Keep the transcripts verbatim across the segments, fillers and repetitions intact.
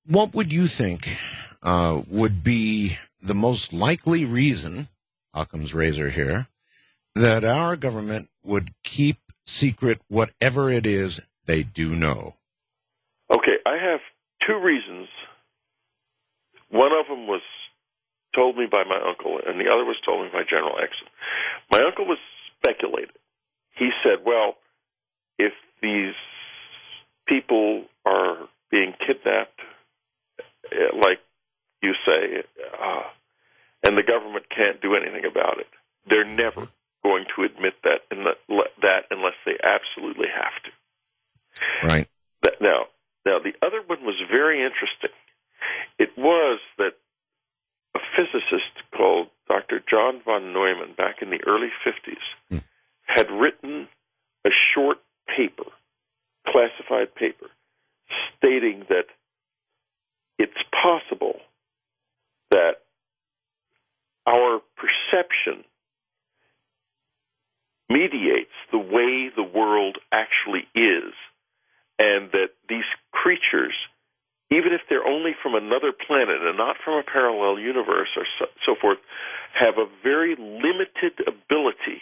What would you think uh, would be the most likely reason, Occam's razor here, that our government would keep secret whatever it is they do know? Okay, I have two reasons. One of them was told me by my uncle, and the other was told me by General Exon. My uncle was speculating. He said, well, if these people are being kidnapped, like you say, uh, and the government can't do anything about it, they're never going to admit that, in the, that unless they absolutely have to. Right. That, now, now, the other one was very interesting. It was that a physicist called Doctor John von Neumann, back in the early fifties, hmm. had written a short paper, classified paper, stating that it's possible that our perception mediates the way the world actually is, and that these creatures, even if they're only from another planet and not from a parallel universe or so, so forth, have a very limited ability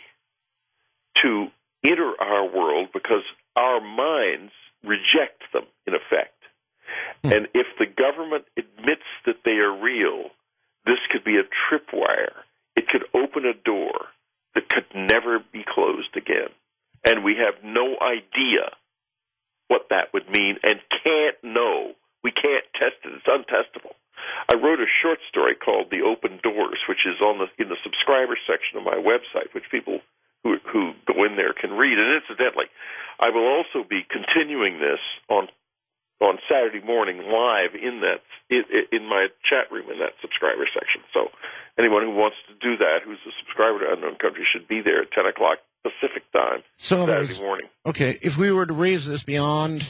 to enter our world because our minds reject them, in effect. Hmm. And if the government admits that they are real, this could be a tripwire. It could open a door that could never be closed again. And we have no idea what that would mean and can't know. We can't test it. It's untestable. I wrote a short story called The Open Doors, which is on the in the subscriber section of my website, which people who who go in there can read. And incidentally, I will also be continuing this on on Saturday morning live in that in, in my chat room in that subscriber section. So anyone who wants to do that, who's a subscriber to Unknown Country, should be there at ten o'clock Pacific time so Saturday morning. Okay, if we were to raise this beyond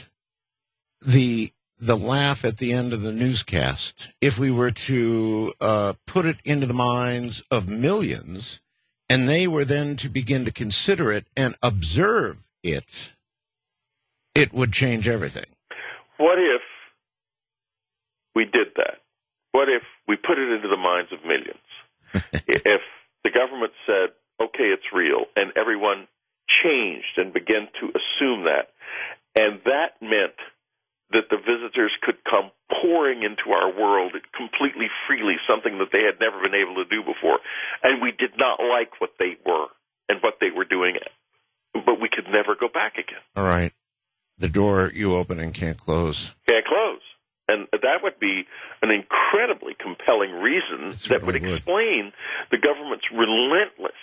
the the laugh at the end of the newscast, if we were to uh, put it into the minds of millions, and they were then to begin to consider it and observe it, it would change everything. What if we did that? What if we put it into the minds of millions? If the government said, okay, it's real, and everyone changed and began to assume that, and that meant that the visitors could come pouring into our world completely freely, something that they had never been able to do before, and we did not like what they were and what they were doing, but we could never go back again. All right. The door you open and can't close. Can't close. And that would be an incredibly compelling reason that would explain the government's relentless,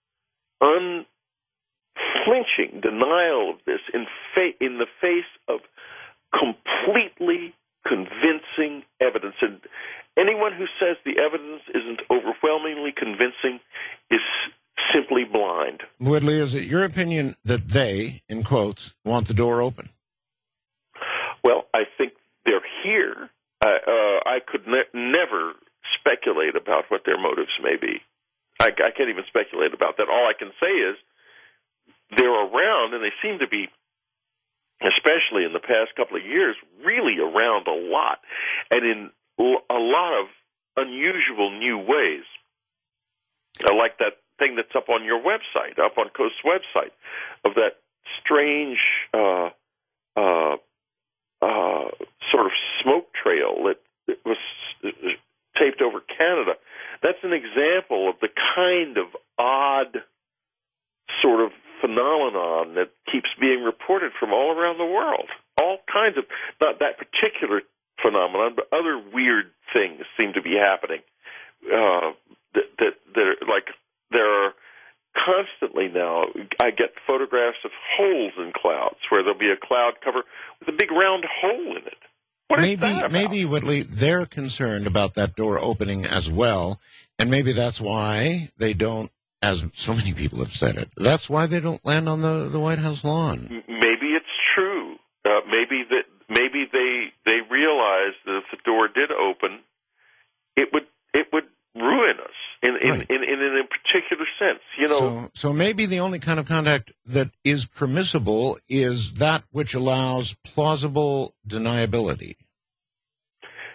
unflinching denial of this in, fa- in the face of completely convincing evidence. And anyone who says the evidence isn't overwhelmingly convincing is simply blind. Woodley, is it your opinion that they, in quotes, want the door open? Well, I think they're here. Uh, uh, I could ne- never speculate about what their motives may be. I, I can't even speculate about that. All I can say is they're around, and they seem to be, especially in the past couple of years, really around a lot, and in a lot of unusual new ways. I like that thing that's up on your website, up on Coast's website, of that strange uh, uh, uh, sort of smoke trail that, that was taped over Canada. That's an example of the kind of odd sort of phenomenon that keeps being reported from all around the world. All kinds of, not that particular phenomenon, but other weird things seem to be happening. Uh, that, that, that are, like, there are constantly now, I get photographs of holes in clouds where there'll be a cloud cover with a big round hole in it. What maybe, is that about? Maybe, Whitley, they're concerned about that door opening as well, and maybe that's why they don't, as so many people have said it, that's why they don't land on the, the White House lawn. Maybe it's true. Uh, maybe that maybe they they realize that if the door did open, it would it would ruin us in in, right. in, in, in a particular sense. You know. So, so maybe the only kind of contact that is permissible is that which allows plausible deniability.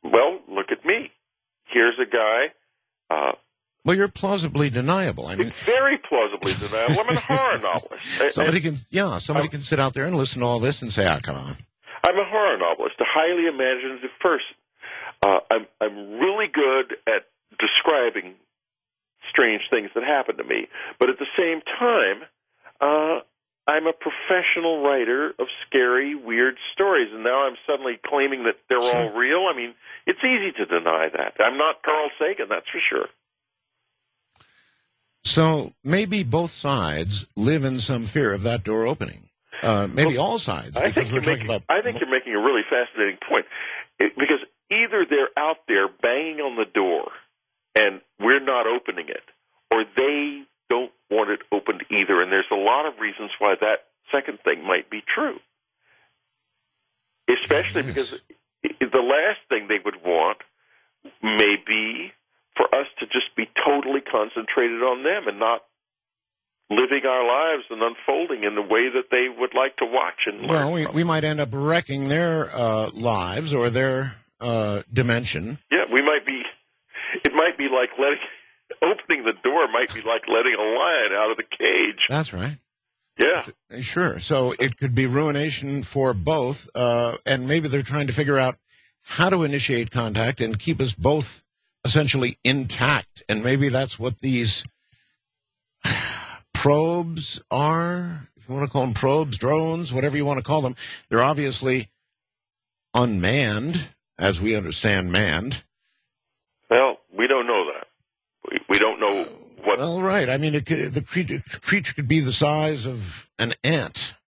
well, look at me. Here's a guy. Uh, well, you're plausibly deniable. I mean, very plausibly deniable. I'm a horror novelist. Somebody can, yeah, somebody I'm, can sit out there and listen to all this and say, "Ah, come on." I'm a horror novelist, a highly imaginative person. Uh, I'm I'm really good at describing strange things that happen to me, but at the same time, uh, I'm a professional writer of scary, weird stories, and now I'm suddenly claiming that they're sure. all real. I mean, it's easy to deny that. I'm not Carl Sagan, that's for sure. So maybe both sides live in some fear of that door opening. Uh, maybe well, all sides. I think, you're making, about... I think you're making a really fascinating point. It, because either they're out there banging on the door and we're not opening it, or they don't want it opened either. And there's a lot of reasons why that second thing might be true. Especially yes. because the last thing they would want may be for us to just be totally concentrated on them and not living our lives and unfolding in the way that they would like to watch and learn. Well, we, we might end up wrecking their uh, lives or their uh, dimension. Yeah, we might be, it might be like letting, opening the door might be like letting a lion out of the cage. That's right. Yeah. Sure. So it could be ruination for both, uh, and maybe they're trying to figure out how to initiate contact and keep us both essentially intact. And maybe that's what these probes are, if you want to call them probes, drones, whatever you want to call them. They're obviously unmanned, as we understand manned. Well, we don't know that. We, we don't know what... Well, right. I mean, it could, the creature, creature could be the size of an ant.